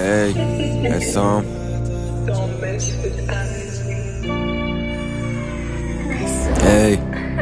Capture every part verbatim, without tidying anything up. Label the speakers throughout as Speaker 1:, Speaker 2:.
Speaker 1: ای حسام ای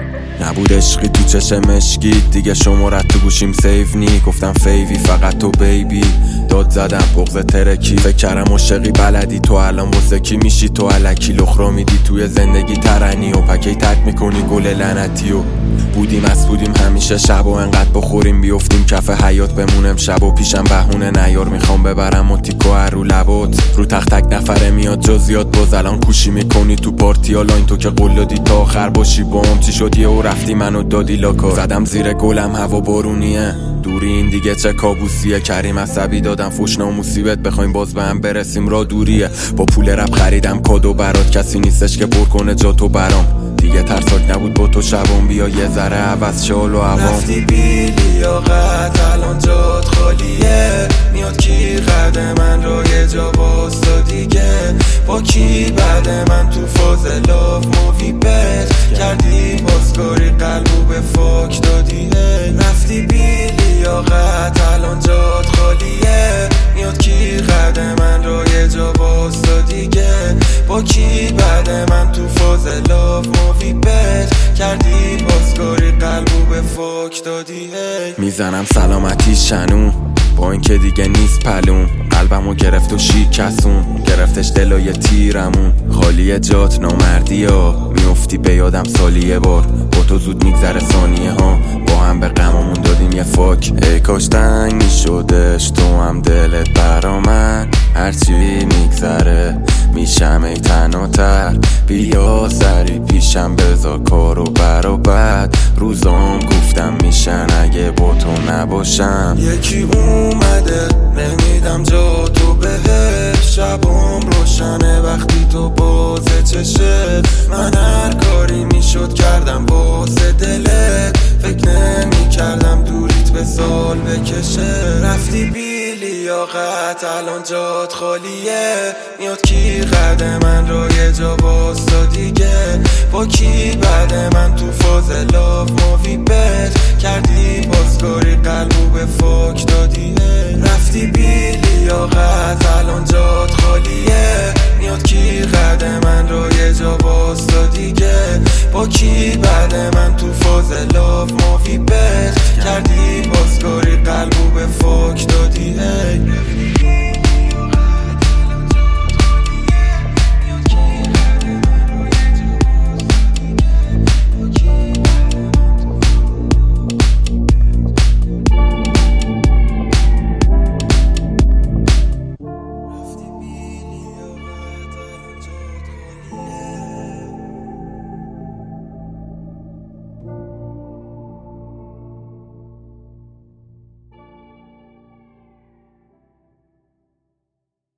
Speaker 1: نبود عشقی تو چشم مشکید دیگه شمارت تو گوشیم سیف نی گفتم فیوی فقط تو بیبی داد زدم بغض ترکی فکر کردم عاشقی بلدی تو الان واسه کی میشی تو الکی لخرا میدی توی زندگی ترنی و پکی تک میکنی گل لعنتی و بودیم از بودیم همیشه شب و انقدر بخوریم بیفتیم کف حیات بمونم شب و پیشم بهونه نیار میخوام ببرم و تیکو رو لبات رو تخت تک نفره میاد جزیات باز الان کوشی میکنی تو پارتی ها لاین تو که قلدی تا آخر باشی بام چی شدی و رفتی منو دادی لاکار زدم زیر گلم هوا بارونیه دوری این دیگه چه کابوسیه کریم عصبی دادم فوش ناموسیبت بخوایم باز به هم برسیم را دوریه با پول رب خریدم کادو برات کسی نیستش که پر کنه جا تو برام دیگه ترساک نبود با تو شبام بیا یه ذره عوض شال و عوام
Speaker 2: رفتی بی لیاقت الان جات خالیه میاد کی قد من رو یه جا واستا دیگه با کی بعد من تو فاز لاف مووی بد کردی بازکاری قلبو به فاک دادی رفتی بی لیاقت الان جات خالیه میاد کی قد من رو یه جا واستا دیگه با کی بعد من تو فاز لاف مووی بد کردی بازکاری قلبو به فاک دادی
Speaker 1: میزنم سلامتی شنو با این که دیگه نیست پلون قلبمو گرفت و شیکسون گرفتش دلای تیرمون خالی جات نامردی ها میفتی به یادم سالی یه بار با تو زود میگذره ثانیه ها با هم به غممون دادیم یه فاک ای کاش تنگ میشدش تو هم دلت برا من هرچی میگذره میشم ای تناتر بیا سری پیشم بذار کارو برا بعد روزام گفتم میشن اگه با تو نباشم
Speaker 2: یکی اومده نمیدم جا تو بهش شبام روشنه وقتی تو بازه چشت من هر کاری میشد کردم واسه دلت فکر نمی کردم دوریت به سال بکشه رفتی بی لیاقت الان جات خالیه میاد کی قد من رو یه جا واستا دیگه با کی بعد من تو فاز لاف مووی بد کردی بازکاری قلبو به فاک دادی رفتی بی لیاقت الان جات خالیه میاد کی قد من رو یه جا واستا دیگه با کی بعد من تو فاز لاف مووی بد کردی بازکاری قلبو به فاک دادی